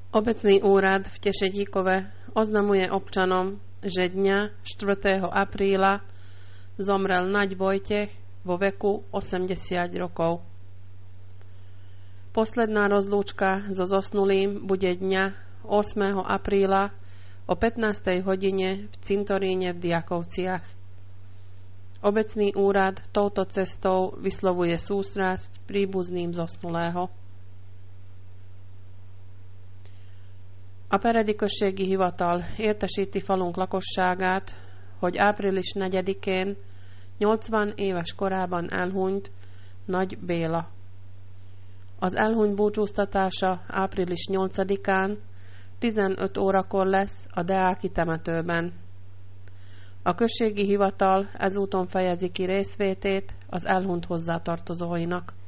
Obecný úrad v Tešedíkove oznamuje občanom, že dňa 4. apríla zomrel Naď Vojtech vo veku 80 rokov. Posledná rozlúčka so zosnulým bude dňa 8. apríla o 15. hodine v cintoríne v Diakovciach. Obecný úrad touto cestou vyslovuje sústrasť príbuzným zosnulého. A peredikosségi hivatal értesíti falunk lakosságát, hogy április 4-én 80 éves korában elhunyt Nagy Béla. Az elhunyt búcsúztatása április 8-án 15 órakor lesz a Deáki temetőben. A községi hivatal ezúton fejezi ki részvétét az elhunyt hozzátartozóinak.